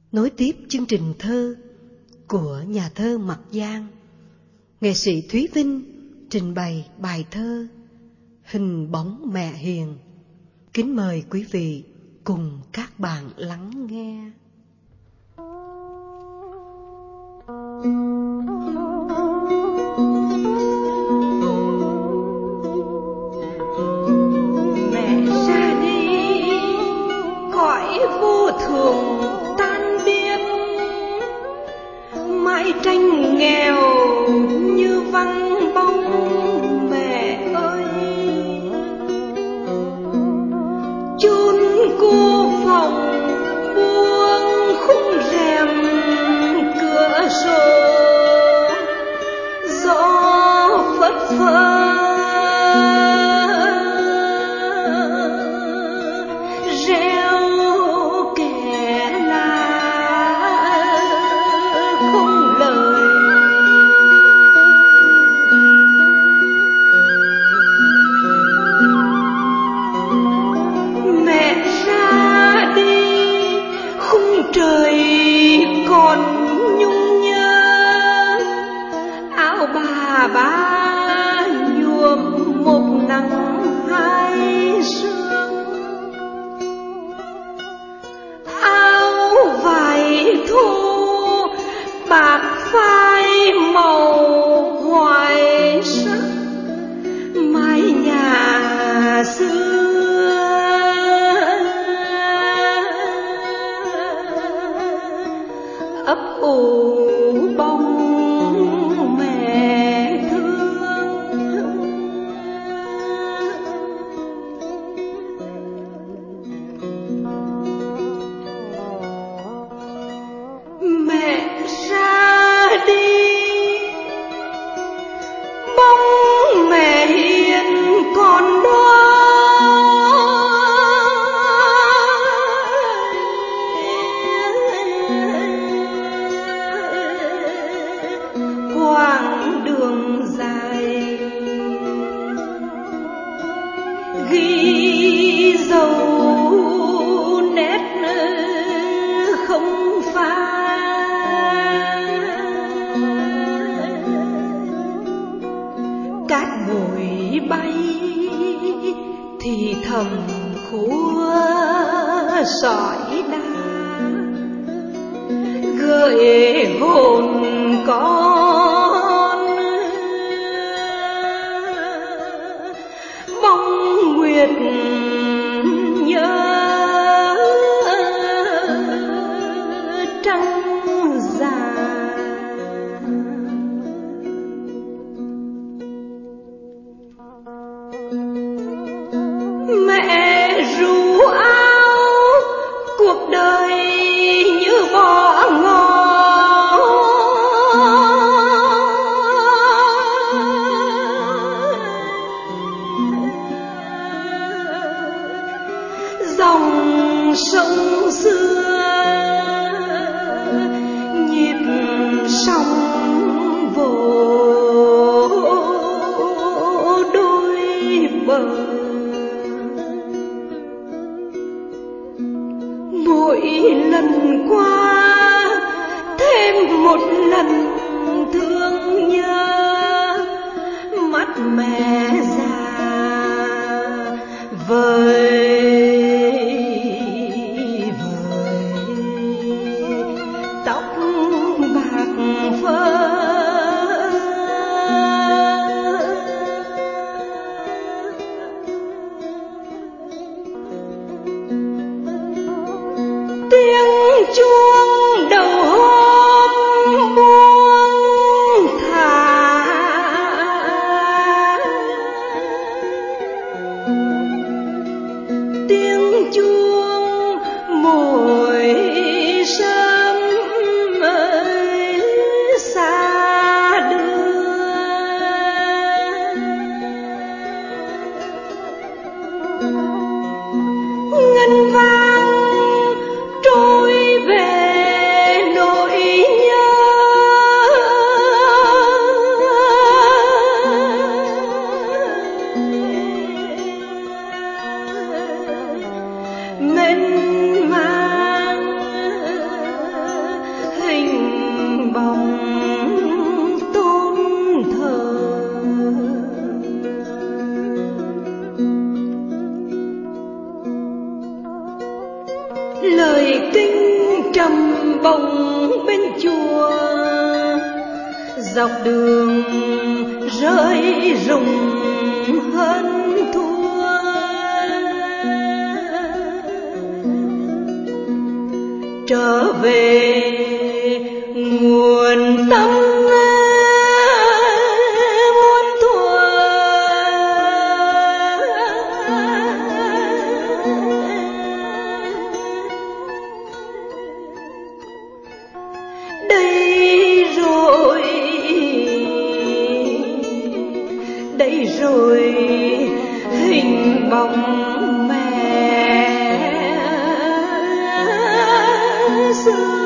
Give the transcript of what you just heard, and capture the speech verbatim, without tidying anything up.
Nối tiếp chương trình thơ của nhà thơ Mặc Giang, nghệ sĩ Thúy Vinh trình bày bài thơ Hình bóng mẹ hiền. Kính mời quý vị cùng các bạn lắng nghe. Mẹ ra đi cõi vô thường tan biến, mãi tranh nghèo như vắng bóng mẹ ơi. Chôn cô phòng buông khung rèm cửa sổ, gió phất phơ reo kẻ lá không lời. Mẹ ra đi khung trời còn nhung nhớ, áo bà ba nhuộm một nắng hai sương. Áo vải thô bạc phai màu hoài sắc, mái nhà xưa ấp ủ bóng mẹ thương. Mẹ ra đi bóng mẹ hiền còn đó, quãng đường dài ghi dấu nét không phai. Cát bụi bay thì thầm khua sỏi đá, gợi hồn con bóng nguyệt nhớ trăng già. Mẹ ru áo cuộc đời như bỏ ngỏ, dòng sông xưa nhịp sóng vỗ đôi bờ. Mỗi lần qua thêm một lần thương nhớ, mắt mẹ già vời vời, tóc bạc phơ. Tiếng chuông đầu hôm buông thả, tiếng chuông mỗi sớm ơi xa đưa. Ngân vang trôi về bồng bên chùa, dọc đường rơi rụng hơn thua. Trở về nguồn tâm muôn thuở, đây rồi đây rồi hình bóng mẹ xưa.